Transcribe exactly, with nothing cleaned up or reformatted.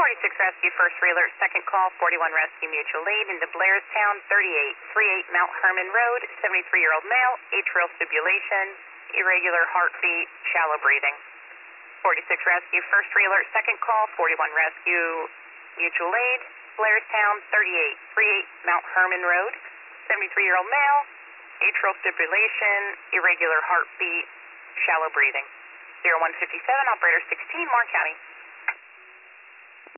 forty-six Rescue, first re-alert, second call, forty-one Rescue, mutual aid into Blairstown, thirty-eight thirty-eight Mount Herman Road, seventy-three-year-old male, atrial fibrillation, irregular heartbeat, shallow breathing. forty-six Rescue, first re-alert, second call, forty-one Rescue, mutual aid, Blairstown, thirty-eight thirty-eight Mount Herman Road, seventy-three-year-old male, atrial fibrillation, irregular heartbeat, shallow breathing. zero one fifty-seven, operator sixteen, Mark County.